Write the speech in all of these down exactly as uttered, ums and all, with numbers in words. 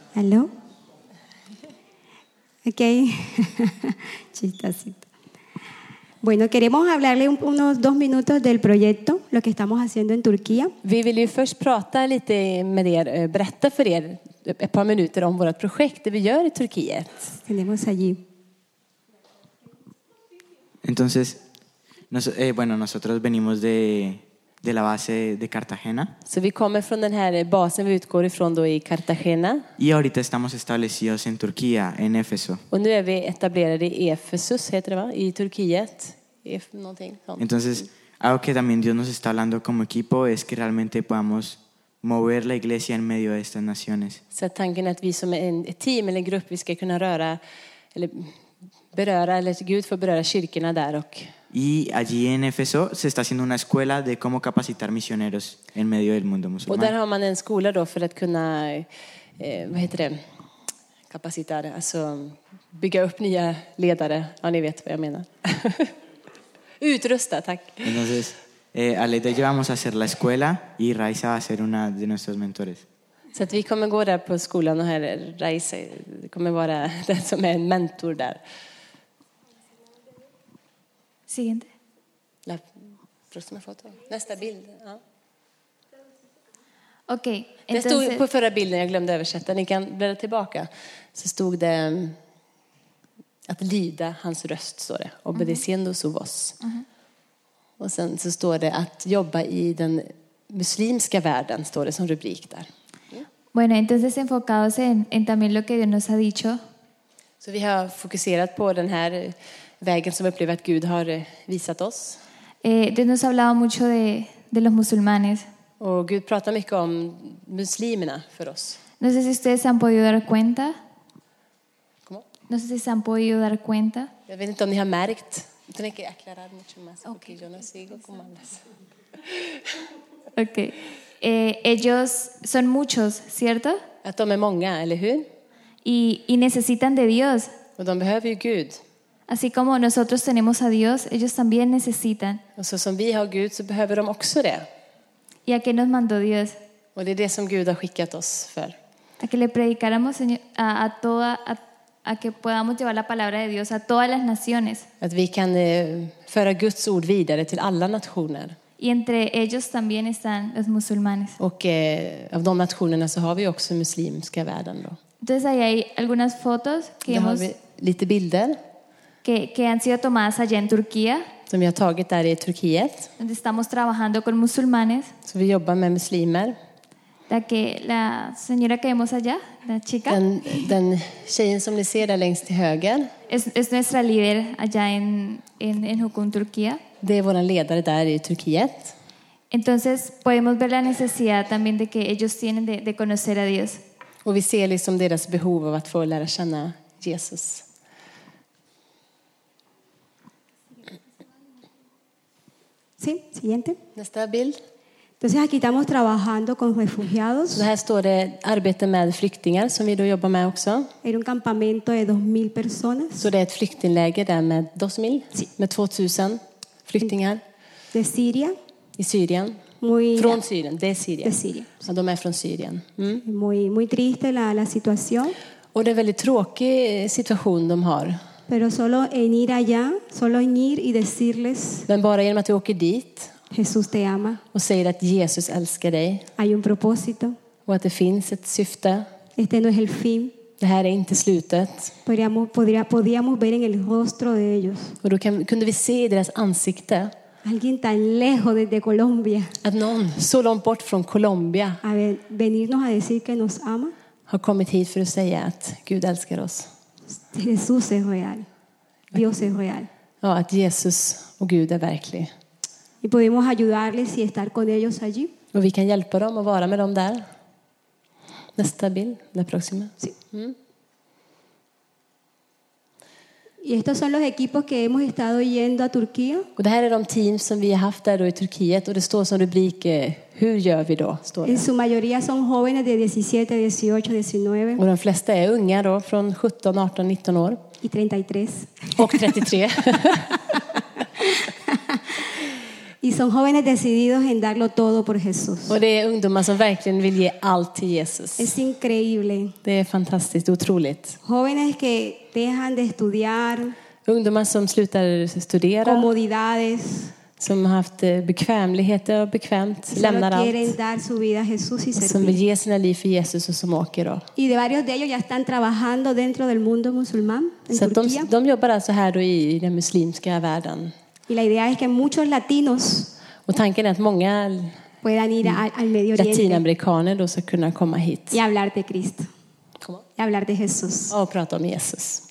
¿Aló? Ok. Chistosito. Bueno, queremos hablarle un, unos dos minutos del proyecto, lo que estamos haciendo en Turquía. Vi vill ju först prata lite med er, berätta för er ett par minuter om vårt projekt det vi gör i Turkiet. Tenemos allí. Entonces, nos, eh, bueno, nosotros venimos de, de la base de Cartagena. Så vi kommer från den här basen vi utgår ifrån då i Cartagena. Y ahorita estamos establecidos en Turquía, en Éfeso. Och nu är vi etablerade i Efesus, heter det va? I Turkiet. Ef, någonting sånt. Entonces, algo que también Dios nos está hablando como equipo es que realmente podamos mover la iglesia en medio de estas naciones. Så tanken är att vi som en, ett team eller en grupp vi ska kunna röra eller beröra eller Gud får beröra kyrkorna där och Y allí en Éfeso se está haciendo una escuela de cómo capacitar misioneros en medio del mundo och musulmán. där har man en skola då för att kunna eh, vad heter det kapacitera alltså bygga upp nya ledare. Ja, ni vet vad jag menar. Utrusta, tack. Entonces, eh, Aleida y yo vamos a hacer la escuela y Raiza va a ser una de nuestros mentores. Så att vi kommer gå där på skolan och här Raisa kommer vara den som är en mentor där. Siguiente. La próxima foto. Nästa bild. Ja. Ok, Det stod entonces, på förra bilden, jag glömde översätta. Ni kan bläddra tillbaka. Så stod det um, att lyda hans röst, står det. Obedeciendo su voz. Ujú. Och sen så står det att jobba i den muslimska världen, står det som rubrik där. Bueno, entonces enfocados en, en también lo que Dios nos ha dicho, Så vi har fokuserat på den här vägen som upplever att Gud har visat oss. eh, Dios nos ha hablado mucho de, de los musulmanes. Och Gud pratar mycket om muslimerna för oss. No sé si ustedes se han podido dar cuenta, ¿Cómo? no sé si se han podido dar cuenta Jag vet inte om ni har märkt. Tiene que aclarar mucho más porque yo no sigo comandas. okay. eh, ellos son muchos, ¿cierto? Att de är många, eller hur? Y, y necesitan de Dios. Och de behöver ju Gud. Así como nosotros tenemos a Dios, ellos también necesitan. Och så som vi har Gud så behöver de också det. ¿Y a qué nos mandó Dios? Och det är det som Gud har skickat oss för. A que le predicáramos Señor, a, a toda, a, a que podamos llevar la palabra de Dios a todas las naciones. Att vi kan eh, föra Guds ord vidare till alla nationer. Y entre ellos también están los musulmanes. Och eh, av de nationerna så har vi också muslimska världen då. Entonces ahí hay algunas fotos que, Där har hemos, vi lite bilder que, que han sido tomadas allá en Turquía, som vi har tagit där i Turkiet. donde estamos trabajando con musulmanes. Så vi jobbar med muslimer. La, que, la señora que vemos allá, la chica, Den, den tjejen som ni ser där längst till höger, es, es nuestra líder allá en, en, en Jukun, Turquía. det är vår ledare där i Turkiet. Entonces podemos ver la necesidad también de que ellos tienen de, de conocer a Dios. Och vi ser liksom deras behov av att få lära känna Jesus. Sí, siguiente. Nästa bild. Entonces aquí estamos trabajando con refugiados. Så här står det arbete med flyktingar som vi då jobbar med också. Era un campamento de dos mil personas Så det är ett flyktingläger där med dos mil, med tvåtusen flyktingar de Siria, i Syrien. muy, Från Syrien, det är Syrien. de Siria. Ja, de är från Syrien. Mm. Muy, muy triste la, la situación, Och det är en väldigt tråkig situation de har. pero solo en ir allá, solo en ir y decirles, Men bara genom att vi åker dit Jesús te ama, och säger att Jesus älskar dig hay un propósito, och att det finns ett syfte. este no es el fin. Det här är inte slutet. Podríamos, podría, podíamos ver en el rostro de ellos, Och då kan, kunde vi se i deras ansikte alguien tan lejos desde Colombia, att någon så långt bort från Colombia a ver, venirnos a decir que nos ama. har kommit hit för att säga att Gud älskar oss. Jesús es real, Dios es real. Ja, att Jesus och Gud är verklig. Y podemos ayudarles y estar con ellos allí. Och vi kan hjälpa dem och vara med dem där. Nästa bild, la próxima. Sí. Mm. Y estos son los equipos que hemos estado yendo a Turquía. Och det här är de team som vi har haft där då i Turkiet. Och det står som rubrik, eh, hur gör vi då? Står En det. su mayoría son jóvenes de diecisiete, dieciocho, diecinueve Och de flesta är unga då, från sjutton, arton, nitton år. y treinta y tres. Och trettiotre. Y son jóvenes decididos en darlo todo por Jesús. Och det är ungdomar som verkligen vill ge allt till Jesus. Es increíble. Det är fantastiskt, otroligt. Jóvenes que dejan de estudiar, Ungdomar som slutar studera, comodidades, som har haft eh, bekvämligheter och bekvämt, solo lämnar quieren allt. dar su vida a Jesús y Som vill servir. ge sina liv för Jesus och som åker då. Y de varios de ellos ya están trabajando dentro del mundo musulmán, en Så att Turquía. de, de jobbar alltså här då i, i den muslimska världen. Y la idea es que muchos latinos Och tanken är att många puedan ir a- al Medio Oriente latinamerikaner då ska kunna komma hit y hablar de Cristo, Kom on. y hablar de Jesús. och prata om Jesus.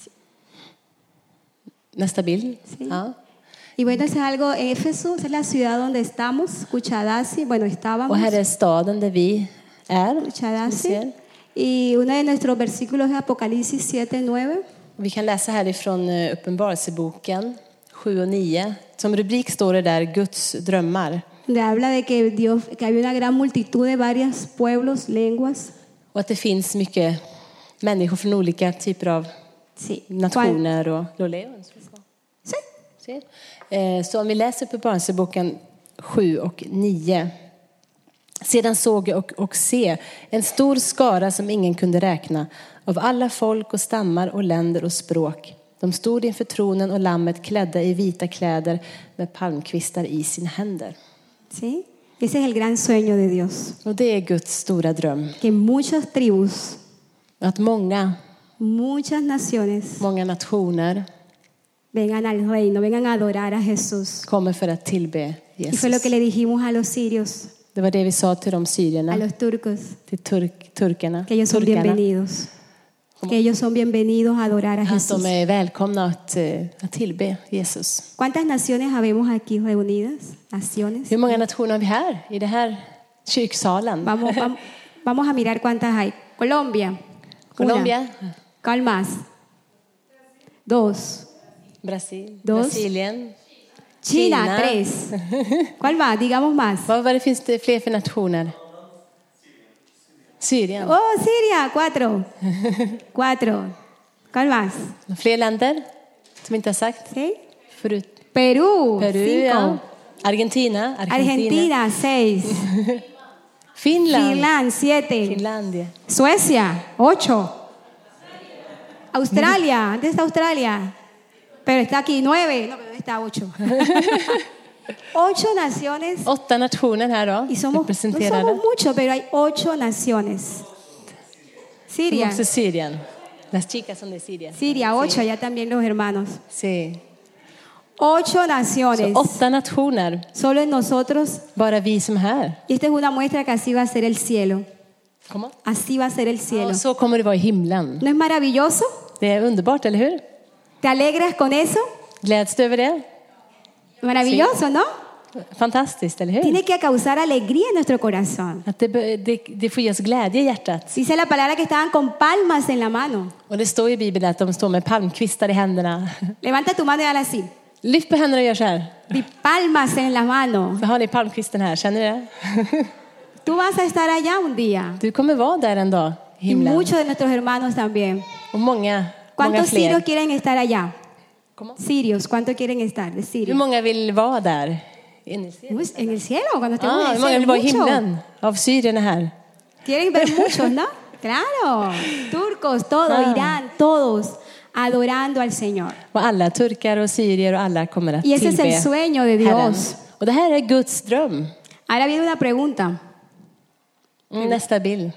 Nästa bild. Sí. Ja. Y bueno, es algo, Éfeso es la ciudad donde estamos, Kuchadasi, bueno, Och estábamos, här är staden där vi är. Ni Kuchadasi. ser. Y uno de nuestros versículos es Apocalipsis siete nueve. Vi kan läsa härifrån eh, Uppenbarelseboken sju och nio. Som rubrik står det där Guds drömmar. Donde habla de que Dios, que había una gran multitud de varios pueblos, lenguas. Och att det finns mycket människor från olika typer av Sí. nationer och Loleo. Sí. Se. Eh, Så om vi läser Uppenbarelseboken sju och nio. Sedan såg jag och, och se en stor skara som ingen kunde räkna av alla folk och stammar och länder och språk. De stod inför tronen och lammet klädda i vita kläder med palmkvistar i sina händer. Sí. Ese es el gran sueño de Dios. Och det är Guds stora dröm. Que muchas tribus, Att många, muchas naciones många nationer vengan al reino, vengan a adorar a Jesús. kommer för att tillbe Y fue lo Jesus. que le dijimos a los sirios, Det var det vi sa till de a syrierna, los turcos, till turk, turkarna, que ellos son turkarna, bienvenidos. Que ellos son bienvenidos a adorar a att Jesús. de är välkomna att, eh, att tillbe Jesus. ¿Cuántas naciones habemos aquí reunidas? Naciones. Hur många nationer har vi här i det här kyrksalen? Vamos, vamos, vamos a mirar cuántas hay. Colombia. Colombia, Una. ¿Cuál más? Dos. Brasil, Dos. Brasilien. China, China. tres. ¿Cuál más? Digamos más. Vad, vad det finns det fler för nationer? Syrien. Oh, Siria, cuatro. Cuatro. ¿Cuál más? Fler länder som inte har sagt? ¿Sí? Förut. Perú, Peru, cinco. ja. Argentina. Argentina. Argentina, seis. Finland. Finland, siete. Finlandia. Suecia, ocho. Australia, ¿dónde está Australia? Pero está aquí, nueve. No, pero ¿dónde está ocho? Ocho naciones. Åtta nationer här då. Y somos, no representerade. somos muchos, pero hay ocho naciones. Siria, Också Syrien. Las chicas son de Siria. Siria, ocho, allá también los hermanos. Sí. Ocho Så naciones. åtta nationer. Solo en nosotros. Bara vi som är här. Y esta es una muestra que así va a ser el cielo. Kom on. Así va a ser el cielo. Och så kommer det vara i himlen. ¿No es maravilloso? Det är underbart, eller hur? ¿Te alegras con eso? Gläds du över det? Maravilloso, ¿no? Fantastiskt, eller hur? Tiene que causar alegría en nuestro corazón. Att det, det, det får ge oss glädje i hjärtat. Dice la palabra que estaban con palmas en la mano. Och det står i Bibeln att de står med palmkvistar i händerna. Levanta tu mano y dale así. Lyft på händerna och gör så här. Di palmas en la mano. Så har ni palmkvisten här, känner ni det? Tú vas a estar allá un día. Du kommer vara där en dag i Y himlen. muchos de nuestros hermanos también. Och många, många ¿Cuántos fler. sirios quieren estar allá? ¿Cómo? Sirios, ¿cuántos quieren estar? De Hur Siria. många vill vara där? In i Syrien. Pues, en el cielo, cuando estemos Ah, en hur el många cielo. vill vara i muchos. himlen av syrierna här? Quieren ver muchos, ¿no? Claro. Turcos, todo, Ah. Irán, todos adorando al Señor. Och alla turkar och syrier och alla kommer att Y ese es tillbe el sueño de Herren. Dios. Och det här är Guds dröm. Ahora viene una pregunta. Mm, nästa bild.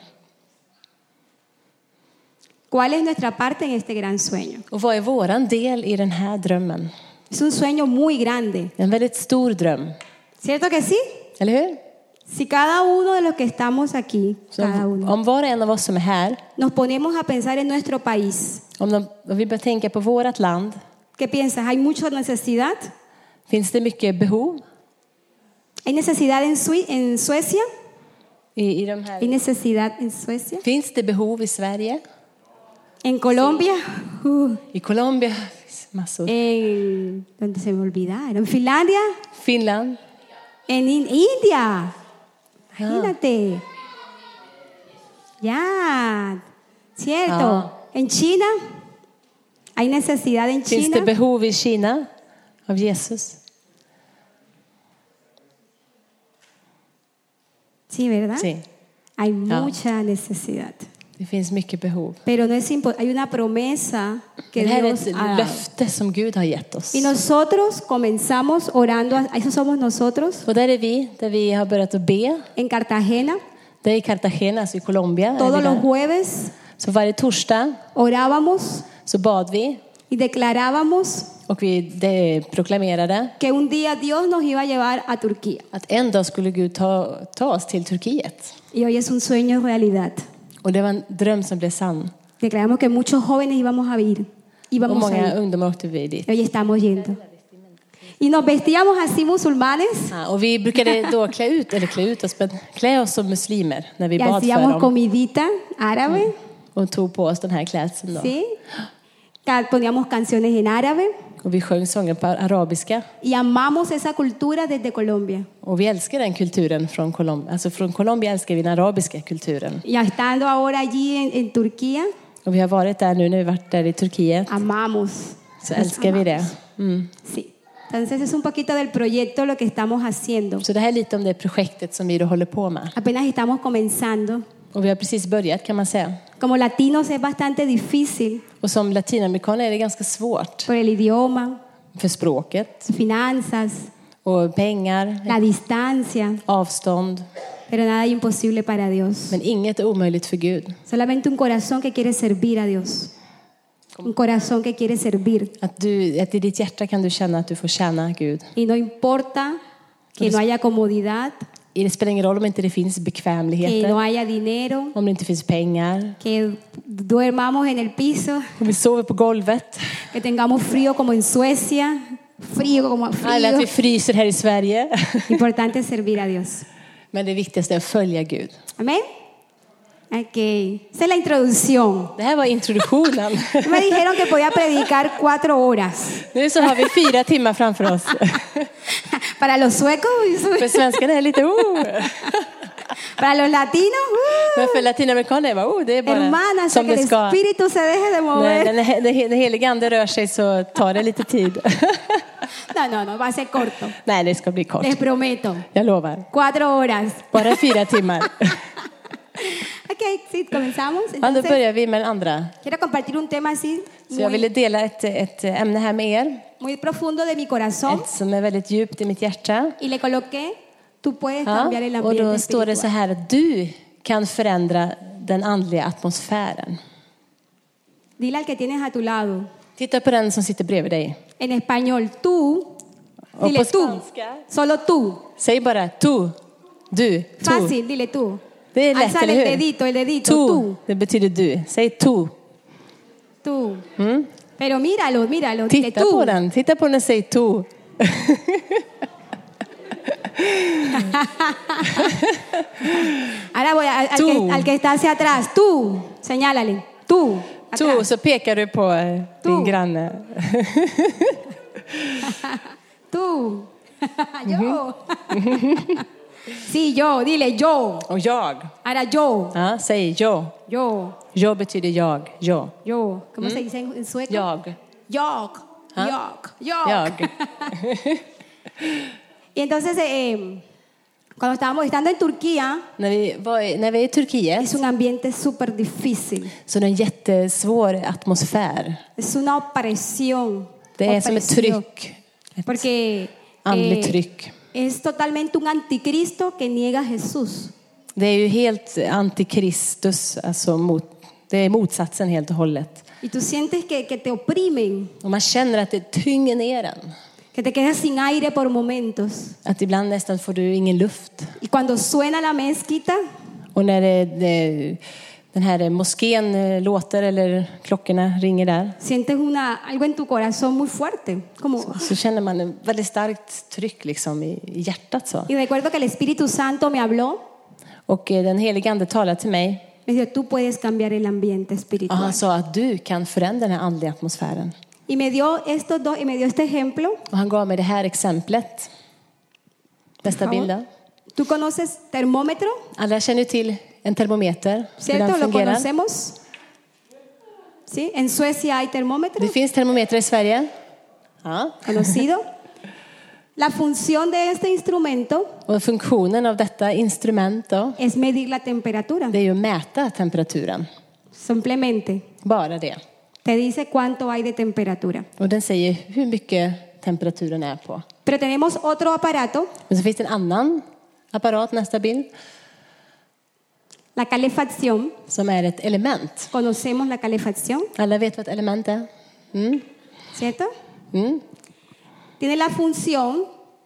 ¿Cuál es nuestra parte en este gran sueño? Och vad är våran del i den här drömmen? Es un sueño muy grande. En väldigt stor dröm. ¿Cierto que sí? Eller hur? Si cada uno de los que estamos aquí, Så cada om, uno, om var och en av oss som är här, nos ponemos a pensar en nuestro país, om, de, om vi börjar tänka på vårt land, ¿qué piensas? ¿Hay mucha necesidad? finns det mycket behov ¿Hay necesidad en, Sue- en Suecia? i, i de här? ¿Hay necesidad en Suecia? Finns det behov i Sverige? ¿En Colombia? Uh, I Colombia? Finns massor. ¿En dónde se me olvidaron? ¿En Finlandia? Finland? ¿En In- India? Imagínate. Ya, ¿cierto? Ah. ¿En China? ¿Hay necesidad en Finns China? det behov i Kina av Jesus? Sí, ¿verdad? Sí. Hay mucha necesidad. Det finns mycket behov. Pero no es impo- hay una promesa que Det här är Dios ett ha dado. löfte som Gud har gett oss. Y nosotros comenzamos orando, a- eso somos nosotros, Och där är vi, där vi har börjat att be. en Cartagena, Det är i Cartagena, alltså i Colombia. är todos vi los där. jueves Så varje torsdag orábamos så bad vi y declarábamos och vi det proklamerade que un día Dios nos iba a llevar a Turquía. att en dag skulle Gud ta, ta oss till Turkiet. Y hoy es un sueño realidad. Och det var en dröm som blev sann. Declaramos que muchos jóvenes íbamos a ir. Och Íbamos a många ir. ungdomar åkte vi dit. Y hoy estamos yendo. Y nos vestíamos así musulmanes Ja, och vi brukade då klä ut, eller klä ut oss, men klä oss som muslimer när vi y bad för hacíamos dem. comidita árabe, Och tog på oss den här klädseln då. ¿sí? Ca- Poníamos canciones en árabe Och vi sjöng sånger på arabiska. y amamos esa cultura desde Colombia. Och vi älskar den kulturen från Colombia. Alltså från Colombia älskar vi den arabiska kulturen. Y estando ahora allí en, en Turquía, Och vi har varit där nu när vi varit där i Turkiet. amamos. Så Nos älskar vi det. amamos. Mm. Sí. Entonces es un poquito del proyecto lo que estamos haciendo. Så det här är lite om det projektet som vi då håller på med. Apenas estamos comenzando. Och vi har precis börjat kan man säga. Como latinos es bastante difícil Och som latinamerikaner är det ganska svårt. por el idioma, För språket. finanzas, Och pengar. la distancia, Avstånd. pero nada es imposible para Dios. Men inget är omöjligt för Gud. Solamente un corazón que quiere servir a Dios. Un corazón que quiere servir. Att, du, att i ditt hjärta kan du känna att du får tjäna Gud. Y no importa que no haya comodidad, Det spelar ingen roll om inte det finns que bekvämligheter. no haya dinero, Om det inte finns pengar. que duermamos en el piso, Om vi sover på golvet. que tengamos frío como en Suecia, frío como Eller att vi frío. fryser här i Sverige. Importante es servir a Dios. Men det viktigaste är att följa Gud. Amén. Ok. Esa es la introducción. Det här var introduktionen. Me dijeron que podía predicar cuatro horas. Nu så har vi fyra timmar framför oss. Para los suecos, För svenskarna är lite oh. para los latinos, uh, Men för latinamerikaner är det, oh, det är bara hermanas, som que det el ska. espíritu se deje de När mover. den, den, den heliga ande rör sig så tar det lite tid. No, no, no, va a ser corto. Nej, det ska bli kort. Les prometo. Jag lovar. Cuatro horas. Bara fyra timmar. Ok, sí, comenzamos. Ja, då Entonces, börjar vi med den andra. quiero compartir un tema así, Så jag ville muy, dela ett, ett ämne här med er. muy profundo de mi corazón. Ett som är väldigt djupt i mitt hjärta. Y le coloqué, tú puedes Ja, cambiar el och ambiente då står det så espiritual. här att du kan förändra den andliga atmosfären. Dile al que tienes a tu lado. Titta på den som sitter bredvid dig. En español, tú. Och Dile på tú. spanska, Solo tú. säg bara tu, du, tu. Fácil, dile tú. Det är lätt, Alzale eller el hur? dedito, el dedito, Tu, tú. det betyder du. Säg tu. Tú. Mm? Pero míralo, míralo, dile Titta tú. på den, titta på den och säg tu. Ahora voy a- al, Tú. que, al que está hacia atrás. Tú. Señálale. Tú. Tu, Atrás. så pekar du på eh, din Tu. granne. Tú. Yo. Sí, yo. Dile yo. Och jag. Ahora yo. Ja, säg jag. Yo. Jag betyder jag. Jag. Yo. ¿Cómo se dice en, en sueco? Jag. Jag. ¿Ah? Jag. Jag. Jag. Y entonces, eh, cuando estábamos estando en Turquía, När vi, var, i- när vi är i Turkiet es un ambiente súper difícil. så är det en jättesvår atmosfär. Es una opresión. Det är som ett opresión. tryck. Ett Porque andligt eh, tryck. es totalmente un anticristo que niega a Jesús. Det är ju helt antikristus, alltså mot, det är motsatsen helt och hållet. Y tú sientes que, que te oprimen, Och man känner att det tynger ner en. que te quedas sin aire por momentos. Att ibland nästan får du ingen luft. Y cuando suena la mezquita, Och när det, det, den här moskén eh, låter eller klockorna ringer där sientes una, algo en tu corazón muy fuerte. Como, så känner man ett väldigt starkt tryck liksom i, i hjärtat. Så. y recuerdo que el Espíritu Santo me habló. Och eh, den helige ande talade till mig Me dijo, tú puedes cambiar el ambiente och espiritual. han sa att du kan förändra den här andliga atmosfären. Y me dio estos dos, y me dio este ejemplo. Och han gav mig det här exemplet. Nästa Por favor. bild då. ¿Tú conoces termómetro? Alla känner till en termometer. Hur ¿Cierto? den ¿Lo fungerar. conocemos? ¿Sí? En Suecia hay termómetro. Det finns termometrar i Sverige. Ja. Conocido. La función de este instrumento Och funktionen av detta instrument då, es medir la temperatura. det är ju att mäta temperaturen. Simplemente Bara det. te dice cuánto hay de temperatura. Och den säger hur mycket temperaturen är på. Pero tenemos otro aparato, Men så finns det en annan apparat, nästa bild, la calefacción. som är ett element. Conocemos la calefacción, Alla vet vad ett element är? Mm. ¿cierto? Mm. Tiene la función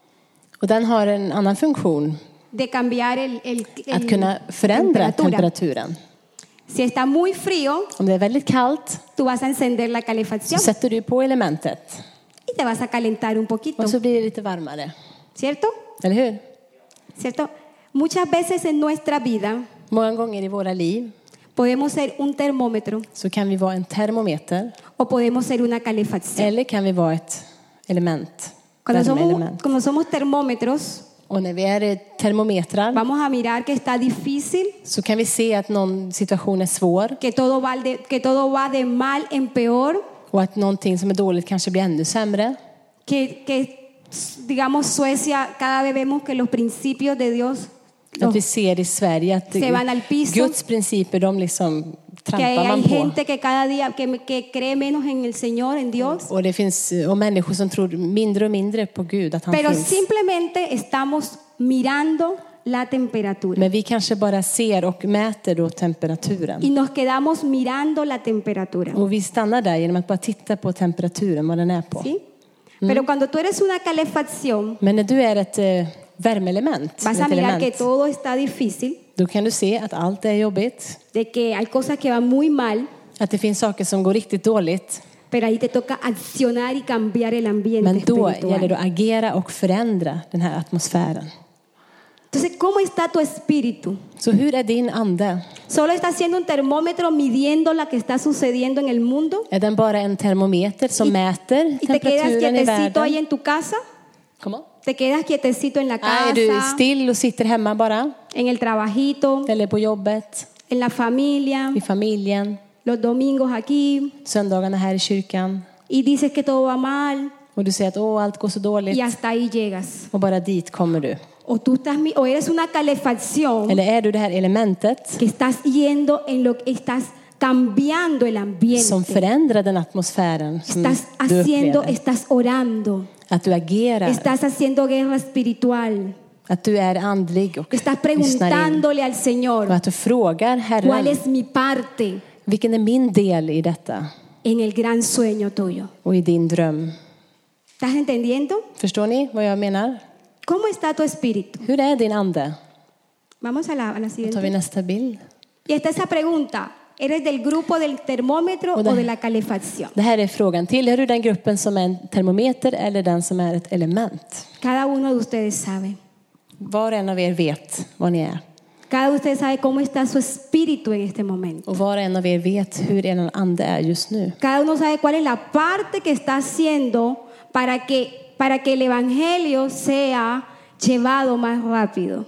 Och den har en annan funktion, de cambiar el, el, el- att kunna förändra temperatura. temperaturen. Si está muy frío, Om det är väldigt kallt tú vas a encender la så calefacción sätter du på elementet y te vas a calentar un poquito, och så blir det lite varmare. ¿cierto? Eller hur? ¿Cierto? Muchas veces en nuestra vida Många gånger i våra liv podemos ser un termómetro så kan vi vara en termometer o podemos ser una calefacción. eller kan vi vara ett element. Cuando somos, Värmeelement. cuando somos termómetros, Och när vi är termometrar vamos a mirar que está difícil, så kan vi se att någon situation är svår que todo va de, que todo va de mal en peor, och att någonting som är dåligt kanske blir ännu sämre. que, que digamos Suecia, cada vez vemos que los principios de Dios, los- Att vi ser i Sverige att Se van al piso. Guds principer, de liksom que hay, trampar man hay på. gente que cada día que, que cree menos en el Señor, en Dios, Och det finns och människor som tror mindre och mindre på Gud, att han pero finns. simplemente estamos mirando la temperatura Men vi kanske bara ser och mäter då y temperaturen. nos quedamos mirando la temperatura, Och vi stannar där genom att bara titta på temperaturen, vad den är på. ¿sí? Pero cuando tú eres una calefacción, Men när du är ett eh, värmeelement, vas a ett mirar que element, todo está difícil, då kan du se att allt är jobbigt. de que hay cosas que van muy mal, Att det finns saker som går riktigt dåligt. pero ahí te toca accionar y cambiar el ambiente Men då espiritual. gäller det att agera och förändra den här atmosfären. Entonces, ¿cómo está tu espíritu? Så hur är din ande? ¿Solo está siendo un termómetro midiendo lo que está sucediendo en el mundo? Är den bara en termometer som mäter ¿Y te quedas temperaturen i quietecito ahí världen? en tu casa? Kom on. ¿Te quedas quietecito en la Ah, är du casa, still och sitter hemma bara? en el trabajito, Eller på jobbet? en la familia, I familjen? los domingos aquí, Söndagarna här i kyrkan? y dices que todo va mal Och du säger att åh, allt går så dåligt. y hasta ahí llegas? Och bara dit kommer du. O tú estás, mi- o eres una calefacción Eller är du det här elementet que estás yendo en lo que estás cambiando el ambiente, som förändrar den atmosfären som estás du haciendo, upplever? estás orando, Att du agerar. estás haciendo guerra espiritual, Att du är andlig och estás lyssnar in. preguntándole al Och Señor, att du frågar ¿cuál Herren, es mi parte vilken är min del i detta? en el gran sueño tuyo? Och i din dröm. ¿Estás entendiendo? Förstår ni vad jag menar? ¿Cómo está tu espíritu? Hur är din ande? Vamos a la, a la Då tar vi siguiente. nästa bild. Y está esa pregunta. ¿Eres del grupo del termómetro Och det- o de la calefacción? Det här är frågan. Tillhör du den gruppen som är en termometer eller den som är ett element? Cada uno de ustedes sabe. Var och en av er vet vad ni är. Cada uno de ustedes sabe cómo está su espíritu en este momento. Och var och en av er vet hur er ande är just nu. Cada uno sabe cuál es la parte que está haciendo para que, para que el evangelio sea llevado más rápido.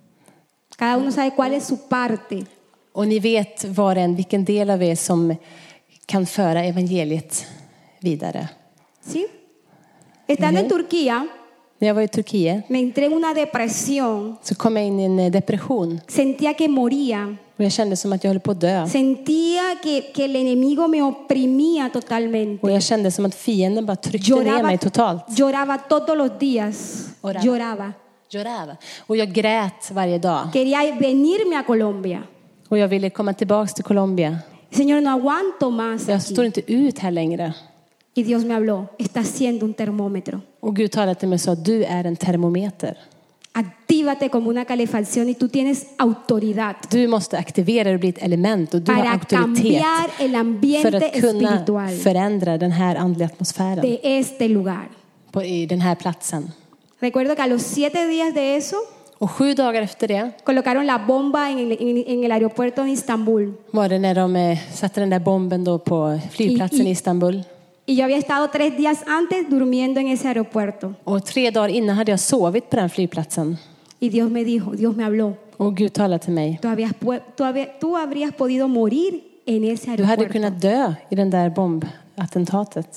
Cada uno sabe cuál es su parte. Och ni vet var och en vilken del av er som kan föra evangeliet vidare. ¿Sí? Estando en Turquía, När jag var i Turkiet me entré en una depresión. så kom jag in i en depression. Sentía que moría. Och jag kände som att jag höll på att dö. Sentía que, que el enemigo me oprimía totalmente. Och jag kände som att fienden bara tryckte ner Lloraba, mig totalt. lloraba todos los días. Oraba. Lloraba. Lloraba. Och jag grät varje dag. Quería venirme a Colombia. Och jag ville komma tillbaka till Colombia. Señor, no aguanto más Jag aquí. står inte ut här längre. Y Dios me habló, estás siendo un termómetro. Och Gud talade till mig och sa, du är en termometer. Actívate como una calefacción y tú tienes autoridad Du måste aktivera dig och bli ett element. Och du har para auktoritet cambiar el för ambiente att kunna espiritual förändra den här andliga atmosfären de este lugar. på, i den här platsen. Recuerdo que a los siete días de eso Och sju dagar efter det colocaron la bomba en el, en, en el aeropuerto de Istambul. var det när de eh, satte den där bomben då på flygplatsen I- i- i Istanbul. Y yo había estado tres días antes durmiendo en ese aeropuerto. Och tre dagar innan hade jag sovit på den flygplatsen. Y Dios me dijo, Dios me habló, Och Gud talade till mig. tú, habías, pu- tú, había- tú habrías podido morir en ese Du hade aeropuerto. kunnat dö i den där bombattentatet.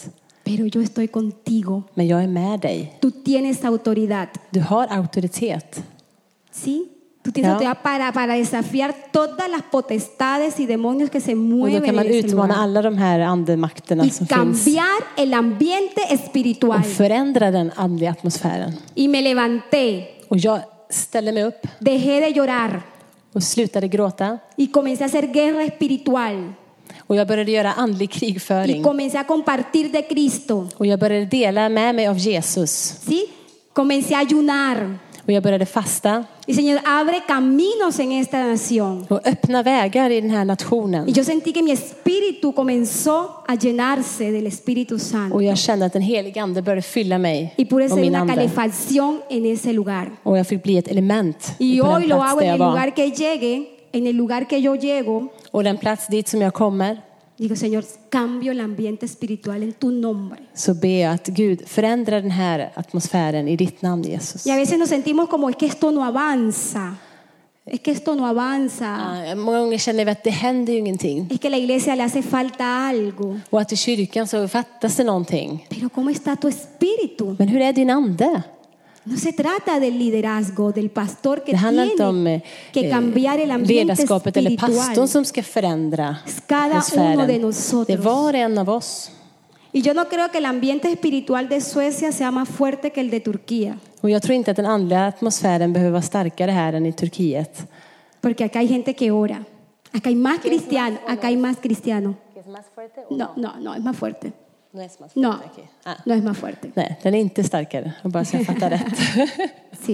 pero yo estoy contigo. Men jag är med dig. Tú tienes autoridad. Du har auktoritet. ¿Sí? Tú tienes Ja. autoridad para, para desafiar todas las potestades y demonios que se Och då mueven kan en man ese utmana lugar. alla de här andemakterna Y som finns. cambiar el ambiente espiritual. Och förändra den andliga atmosfären. Y me levanté, Och jag ställde mig upp dejé de llorar och slutade gråta. y comencé a hacer guerra espiritual. Och jag började göra andlig Y krigföring. comencé a compartir de Cristo. Och jag började dela med mig av Jesus. ¿Sí? Comencé a ayunar. Och jag började fasta. Y Señor, abre caminos en esta nación. Och öppna vägar i den här nationen. Y yo sentí que mi espíritu comenzó a llenarse del Espíritu Santo. Och jag kände att den helige ande började fylla mig Y pude och ser min una ande. calefacción en ese lugar. Och jag fick bli ett element Y på hoy den lo plats hago där en jag el var. lugar que llegue, en el lugar que yo llego. Och den plats dit som jag kommer, Digo, Señor, cambio el ambiente espiritual en tu nombre. så ber jag att Gud förändrar den här atmosfären i ditt namn, Jesus. Y a veces nos sentimos como, es que esto no avanza. Es que esto no avanza. Ah, många gånger känner vi att det händer ju ingenting. Es que a la iglesia le hace falta algo. Och att i kyrkan så fattas det någonting. Pero ¿cómo está tu espíritu? Men hur är din ande? No se trata del liderazgo, del pastor que Det handlar inte om tiene que eh, cambiar el ambiente ledarskapet eller pastorn espiritual. som ska förändra Cada uno de atmosfären. nosotros. Det är var och en av oss. Y yo no creo que el ambiente espiritual de Suecia sea más fuerte que el de Turquía. Och jag tror inte att den andliga atmosfären behöver vara starkare här än i Turkiet. Porque acá hay gente que ora. Acá hay más cristianos. Acá hay más cristianos. No, no, no, es más fuerte. No, Ah. no es más fuerte. Nej, den är inte starkare. Jag bara så jag fattar rätt. Sí.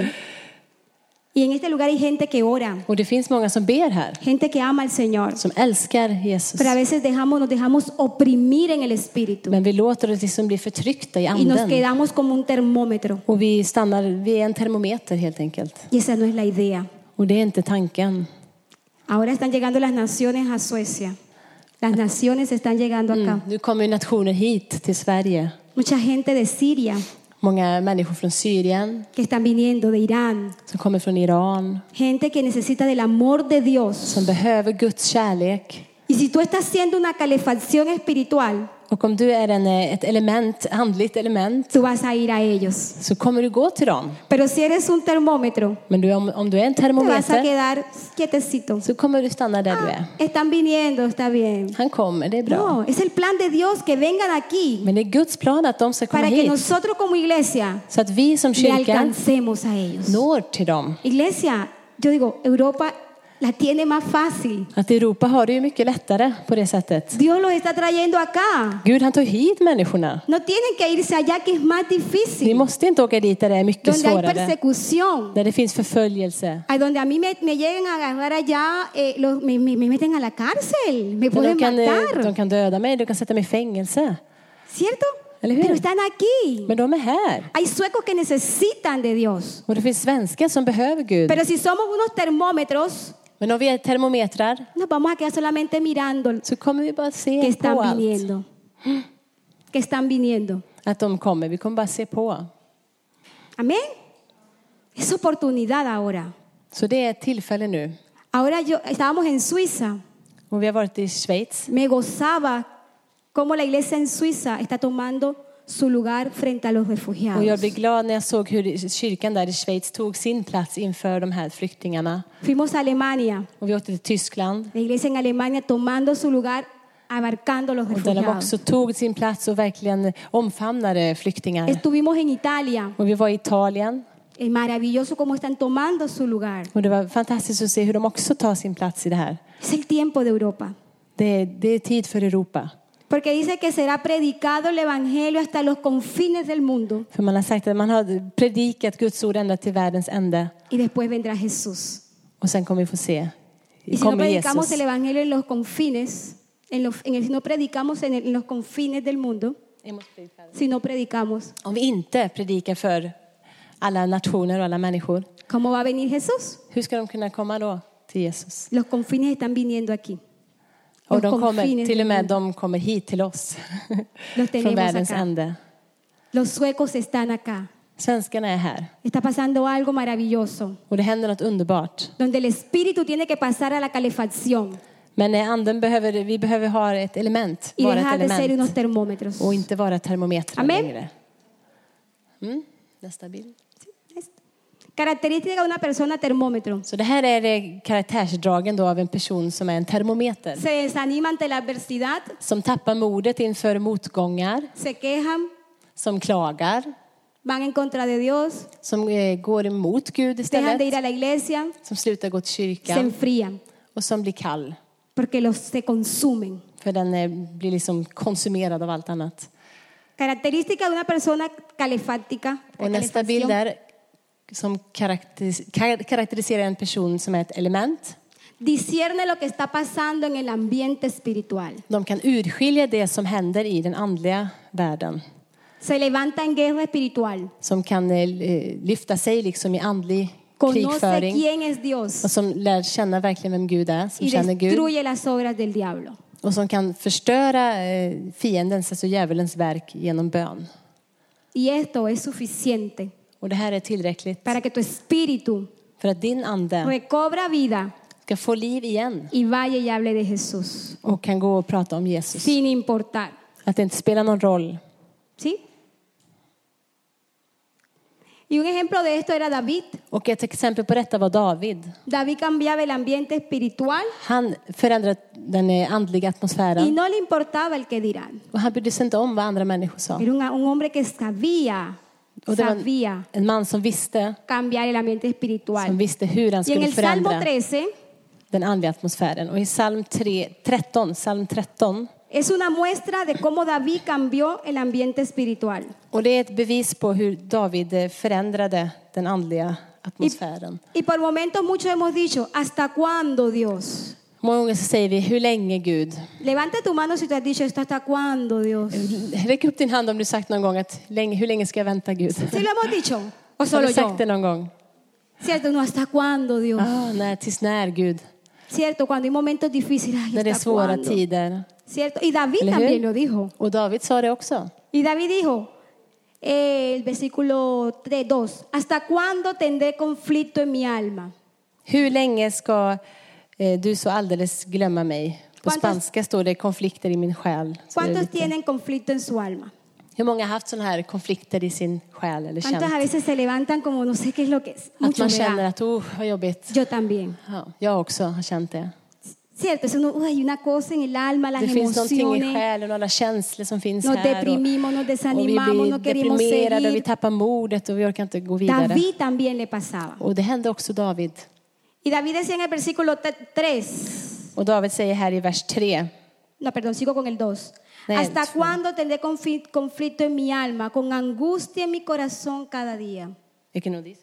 Y en este lugar hay gente que ora. Och det finns många som ber här. Gente que ama al Señor. Som älskar Jesus. Pero a veces dejamos, nos dejamos oprimir en el espíritu. Men vi låter det liksom bli förtryckta i Y nos anden. quedamos como un termómetro. Och vi stannar, vi är en termometer helt enkelt. Y esa no es la idea. Och det är inte tanken. Ahora están llegando las naciones a Suecia. Las naciones están llegando acá. Mm. Nu kommer ju nationer hit till Sverige. Mucha gente de Siria Många människor från Syrien, que están viniendo, de Irán. som kommer från Iran, Gente que necesita del amor de Dios. som behöver Guds kärlek. Y si tú estás haciendo una calefacción espiritual, Och om du är en, ett element, andligt element, tú vas a ir a ellos. så kommer du gå till dem. Pero si eres un termómetro, Men du, om, om du är en te vas a termometer, quedar quietecito. så kommer du stanna där du är. Están viniendo, está bien. Han kommer, det är bra. No, es el plan de Dios que vengan aquí Men det är Guds plan att de ska komma para que hit. nosotros como iglesia Så att vi som le kyrka alcancemos a ellos. når till dem. Iglesia, yo digo, Europa la tiene más fácil. Att Europa har det ju mycket lättare på det sättet. Dios los está trayendo acá. Gud, han tar hit människorna. No tienen que irse allá que es más Ni difícil. måste inte åka dit där det är mycket Donde hay svårare. persecución. Där det finns förföljelse. A donde a mí me, me lleguen a agarrar allá, eh, los- me, me, me meten a la cárcel. Me Där pueden de, kan, eh, matar. de kan döda mig, de kan sätta mig i fängelse. ¿Cierto? Eller hur? Pero están aquí. Men de är här. Hay suecos que necesitan de Dios. Och det finns svenskar som behöver Gud. Pero si somos unos termómetros, Men om vi är termometrar nos vamos a quedar solamente mirando så kommer vi bara que se på están allt. viniendo. Que están viniendo. Att de kommer. Vi kommer bara se på. Amén. Es oportunidad ahora. Så det är ett tillfälle nu. Ahora yo estábamos en Suiza. Och vi har varit i Schweiz. Me gozaba cómo la iglesia en Suiza está tomando su lugar frente a los Och jag refugiados. blev glad när jag såg hur kyrkan där i Schweiz tog sin plats inför de här flyktingarna. Fuimos a Alemania. Och vi åkte till Tyskland. La iglesia en Alemania tomando su lugar, abarcando los Och där de refugiados. också tog sin plats och verkligen omfamnade flyktingar. Estuvimos en Italia. Och vi var i Italien. Es maravilloso cómo están tomando su lugar. Och det var fantastiskt att se hur de också tar sin plats i det här. Es el tiempo de Europa. Det är, det är tid för Europa. Porque dice que será predicado el evangelio hasta los confines del mundo. För man har sagt att man har predikat Guds ord ända till världens ände. Y después vendrá Jesús. Och sen kommer vi få se. Y si no Kommer predicamos Jesus. el evangelio en los confines, en los, en el, si no predicamos en, el- en los confines del mundo, si no predicamos, Om vi inte predikar för alla nationer och alla människor, ¿cómo va a venir Jesús? hur ska de kunna komma då till Jesus? Los confines están viniendo aquí. Och Los de kommer, confines till och del med mundo. de kommer hit till oss. Los Från tenemos världens acá. ände. Los suecos están acá. Svenskarna är här. Está pasando algo maravilloso, Och det händer något underbart. donde el espíritu tiene que pasar a la calefacción. Men eh, anden behöver, vi behöver ha ett element, y vara ett dejar de ser element unos termómetros. och inte vara termometrar Amen. längre. Mm. Nästa bild. Característica de una persona termómetro. Så det här är det karaktärsdragen då av en person som är en termometer. Se desanima ante la adversidad, Som tappar modet inför motgångar, se quejan, som klagar, van en contra de Dios, som eh, går emot Gud dejan de ir istället, a la iglesia, som slutar gå till se kyrkan enfrían, och som blir kall. porque los se consumen. För den eh, blir liksom konsumerad av allt annat. Característica de una persona calefáctica, Och nästa bild är som karaktäris- kar- karaktäriserar en person som är ett element. discierne lo que está pasando en el ambiente espiritual. De kan urskilja det som händer i den andliga världen. Se levanta en guerra espiritual. Som kan eh, lyfta sig liksom i andlig Conoce krigföring. quién es Dios Och som lär känna verkligen vem Gud är. Som y känner Gud. destruye las obras del diablo. Och som kan förstöra eh, fiendens, alltså djävulens verk genom bön. Y esto es suficiente Och det här är tillräckligt para que tu espíritu för att din ande recobra vida ska få liv igen. y vaya y hable de Jesús, Och kan gå och prata om Jesus. sin importar. Att det inte spelar någon roll. ¿Sí? Y un ejemplo de esto era David. Och ett exempel på detta var David. David cambiaba el ambiente espiritual Han förändrade den eh, andliga y atmosfären. no le importaba el que dirán. Och han brydde sig inte om vad andra människor sa. Era un, un hombre que sabía, Och det var sabía en, en man som visste, cambiar el ambiente som espiritual. visste hur han Y en skulle el Salmo förändra trece den andliga atmosfären. Och i psalm tre, tretton, psalm tretton, es una muestra de cómo David cambió el ambiente espiritual. och det är ett bevis på hur David eh, förändrade den andliga atmosfären. Y por momentos muchos hemos dicho, ¿hasta cuándo, Dios? Många gånger så säger vi, hur länge Gud? Levanta tu mano si tú has dicho esto, ¿hasta cuándo, Dios? Räck upp din hand om du sagt någon gång att länge, hur länge ska jag vänta Gud? ¿Sí lo hemos dicho? ¿O Har solo du yo? sagt det någon gång? ¿Cierto? No, ¿hasta cuándo, Dios? Ah, nej, tills när Gud? ¿Cierto? Cuando hay momentos difíciles, ay, När det är ¿hasta svåra cuándo? tider. ¿Cierto? Y David Eller hur? también lo dijo. Och David sa det också. Y David dijo, eh, el versículo tres, dos, ¿hasta cuándo tendré conflicto en mi alma? Hur länge ska eh, du så alldeles glömma mig? På Quantos- spanska står det konflikter i min själ. Så det är ¿Cuántos lite- tienen conflicto en su alma? Hur många har haft sådana här konflikter i sin själ eller ¿Cuántos a känt? veces se levantan como no sé qué es lo que es? Att Mucho man me känner da. att, oh, vad jobbigt. Yo también. Ja, jag också har känt det. ¿Cierto? Eso no, uy, hay una cosa en el alma, las Det finns någonting i emociones. själen och alla känslor som finns Nos här. Och, deprimimos, nos och vi desanimamos, no blir queremos deprimerade och vi seguir. tappar modet och vi orkar inte gå vidare. David también le pasaba. Och det hände också David. Y David decía en el versículo tres, Och David säger här i vers tre. no, perdón, sigo con el dos. Nee, ¿Hasta het is cuándo tendré confi- conflicto en mi alma, con angustia en mi corazón cada día? Vilken notis?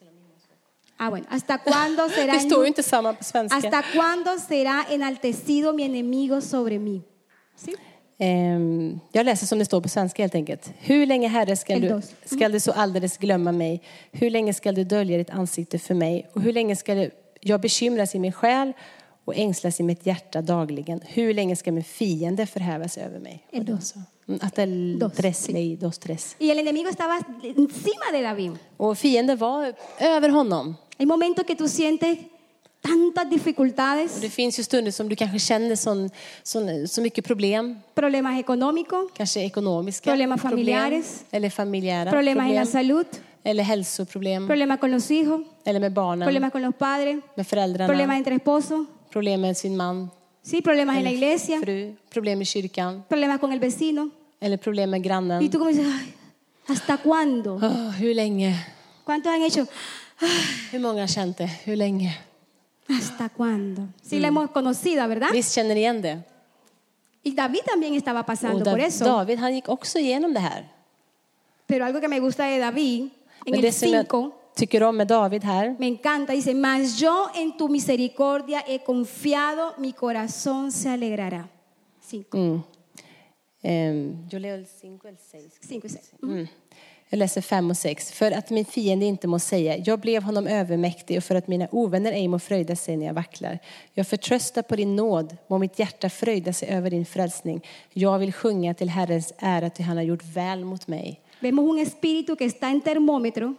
Ah, bueno, ¿hasta cuándo será, Det står ju en- inte samma på svenska. hasta cuándo será enaltecido mi enemigo sobre mí? ¿Sí? Ehm, jag läser som det står på svenska helt enkelt. Hur länge, Herre, ska du, Eldos. ska du så alldeles glömma mig? Hur länge ska du dölja ditt ansikte för mig? Och hur länge ska jag bekymras i min själ och ängslas i mitt hjärta dagligen? Hur länge ska min fiende förhäva sig över mig? Och det var så. Mm, Hasta el Dos, tres, sí. ley, dos, tres. Y el enemigo estaba encima de David. Och fienden var över honom. Hay momentos que tú sientes tantas dificultades, Och det finns ju stunder som du kanske känner sån, sån, så mycket problem. problemas económicos, Kanske ekonomiska Problemas problem. familiares. Eller familjära problemas en la problem. salud, Eller hälsoproblem. problemas con los hijos, Eller med barnen. problemas con los padres, Med föräldrarna. problemas entre esposos, Problem med sin man. sí, problemas en la iglesia, Fru. Problem i kyrkan. problemas con el vecino. Eller problem med grannen. Y tú como dices, "Ay, ¿hasta cuándo? Åh, hur länge? ¿Cuántos han hecho? Hur många har känt det? Hur länge? ¿Hasta cuándo? Sí, la hemos conocido, ¿verdad? Visst känner ni igen det? Y David también estaba pasando Och por Da- eso. David, han gick också igenom det här. Pero algo que me gusta de David, en Men el det som jag cinco, tycker om med David här. me encanta, dice, mas yo en tu misericordia he confiado, mi corazón se alegrará. Cinco, Mm. Ehm, jag leo el cinco, el seis. cinco y seis. Mm. Jag läser fem och sex. För att min fiende inte må säga, jag blev honom övermäktig, och för att mina ovänner ej må fröjda sig när jag vacklar. Jag förtröstar på din nåd, må mitt hjärta fröjda sig över din frälsning. Jag vill sjunga till Herrens ära, till han har gjort väl mot mig. Vemos un espíritu que está en termómetro,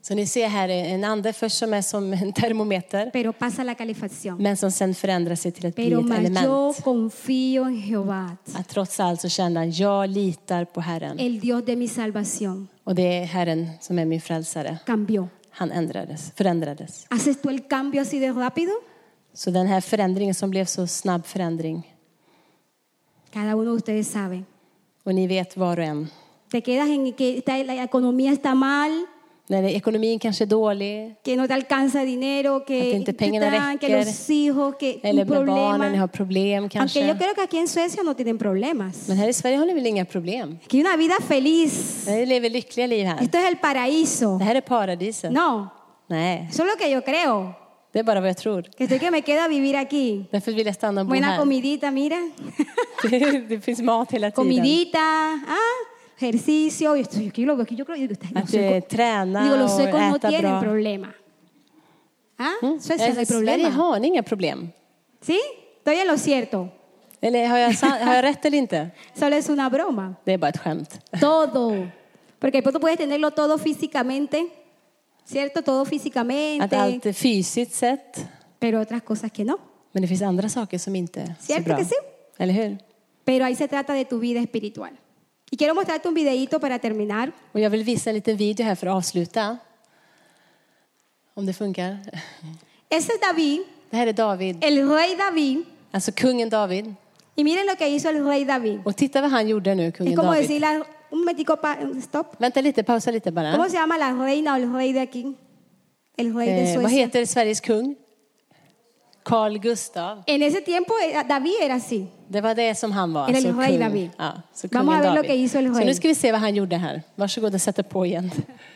Så ni ser här en ande först som är som en termometer, pero pasa la calefacción. men som sen förändrar sig till att bli Pero ett mas yo element. confío en Jehová, Att trots allt så känner han, jag litar på Herren. el Dios de mi salvación. Och det är Herren som är min frälsare. Cambió. Han ändrades, förändrades. ¿Haces tú el cambio así de rápido? Så den här förändringen som blev så snabb förändring. Cada uno de ustedes sabe. Och ni vet var och en. Te quedas en que está- la economía está mal, När ekonomin kanske är dålig. que no te alcanza dinero, que, Att inte pengarna que räcker. los hijos, que Eller un med barnen, ni problema. har problem Aunque kanske. yo creo que aquí en Suecia no tienen problemas. Men här i Sverige har ni väl inga problem? Aquí hay una vida feliz. Ni lever lyckliga liv här. Esto es el paraíso. Det här är paradiset. No, Nej, eso es lo que yo creo. det är bara vad jag tror. Que estoy que me queda a vivir aquí. Därför vill jag stanna och bo Buena här. comidita, mira. Det finns mat hela tiden. Comidita, ah, ejercicio. Y esto, yo, yo lo veo aquí, yo creo que los Att eh, träna digo, los och suecos no äta tienen bra. problema. Ah, Mm. Suecia no hay I Sverige problema. har ni inga problem. ¿Sí? Estoy en lo cierto. Eller har jag, sa- har jag rätt eller inte? Solo es una broma. Det är bara ett skämt. Todo. Porque después tú puedes tenerlo todo físicamente, ¿cierto? Todo Att físicamente, allt är fysiskt sett. pero otras cosas que no. Men det finns andra saker som inte är så Cierto bra. que sí. Eller hur? Pero ahí se trata de tu vida espiritual. Y quiero mostrarte un videíto para terminar. Och jag vill visa en liten video här för att avsluta. Om det funkar. Ese es David, Det här är David. el rey David. Alltså kungen David. Y miren lo que hizo el rey David. Och titta vad han gjorde nu, Es kungen como David. decir, la- un momentico, pa- stop. Vänta lite, pausa lite bara. ¿Cómo se llama la reina o el rey de aquí? El rey de Eh, vad Suecia. heter Sveriges kung? Carl Gustav. En ese tiempo eh, David era así. Det var det som han var. Era el så rey kung. David. Ja, så Vamos a kungen ver lo David. que hizo el Så rey. nu ska vi se vad han gjorde här. Varsågod och sätta på igen.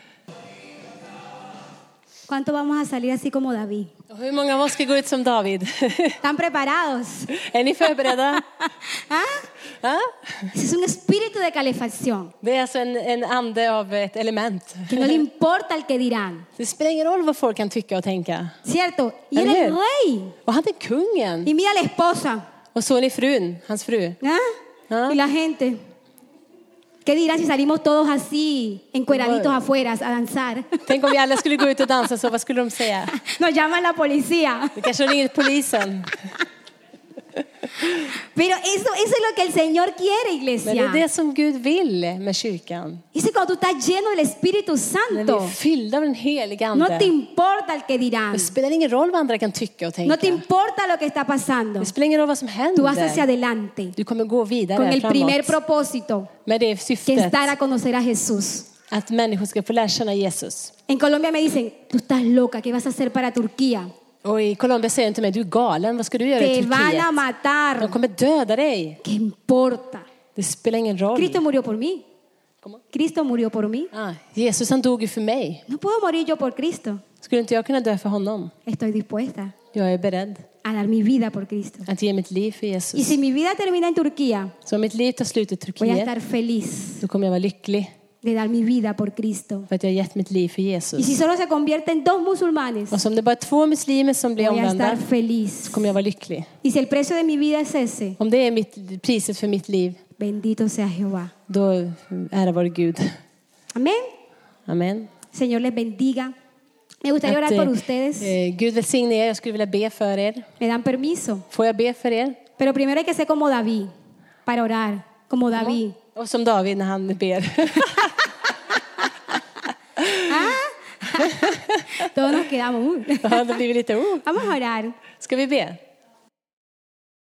¿Cuánto vamos a salir así como David? Och hur många av oss ska gå ut som David? ¿Están preparados? Är ni förberedda? ¿Ah? Ja? Ese es un espíritu de calefacción. Det är alltså en, en ande av ett element. Que no le importa el que dirán. Det spelar ingen roll vad folk kan tycka och tänka. ¿Cierto? Y Eller era el hur? rey. Och han är kungen. Y mira la esposa. Och så är ni frun, hans fru. ¿Ah? Ah. Y la gente. ¿Qué dirán si salimos todos así, encueraditos Bueno. afuera, a danzar? Tänk om vi alla skulle gå ut och dansa så, vad skulle de säga? Nos llaman la policía. Det kanske ringer polisen. Pero eso, eso es lo que el Señor quiere, Men det iglesia. är det som Gud vill med kyrkan. Dice cuando tú estás lleno del Espíritu När vi Santo, är fyllda av den heliga no te ande. importa el que dirán. Det spelar ingen roll vad andra kan tycka och No te tänka. importa lo que está pasando. Det spelar ingen roll vad som Tú vas hacia händer. adelante Du kommer gå vidare con el primer framåt. propósito, Med det que es syftet dar a conocer a Jesús. att människor ska få lära känna Jesus. En Colombia me dicen, tú estás loca, ¿qué vas a hacer para Turquía? Och i Colombia säger de till mig, du är galen, vad ska du göra i Te van a Turkiet? De matar. kommer döda dig. ¿Qué importa? Det spelar ingen roll. Cristo murió por mí. ¿Cómo? Cristo murió por mí. Ah, Jesus han dog ju för mig. No puedo morir yo por Cristo. Skulle inte jag kunna dö för honom? Estoy dispuesta Jag är beredd a dar mi vida por Cristo. att ge mitt liv för Y Jesus. si mi vida termina en Turquía, Så om mitt liv tar slut i voy a Turkiet, estar feliz då kommer jag vara lycklig de dar mi vida por Cristo. för att jag har gett mitt liv för Y si Jesus. solo se convierte en dos musulmanes, Och som det bara är två muslimer som blir voy a omvända, estar feliz. så kommer jag vara lycklig. Y si el precio de mi vida es ese, Om det är mitt, priset för mitt liv, bendito sea Jehová. då ära vare Gud. Amén. Amen. Señor les bendiga. Me gustaría orar Att, por eh, ustedes. eh, Gud välsigne er. Jag skulle vilja be för er. Me dan permiso. Får jag be för er? Pero primero hay que ser como David para orar, como David. Och som David när han ber. Todos nos quedamos. uh. Ja, då blir vi lite, oh. Vamos a orar. Ska vi be?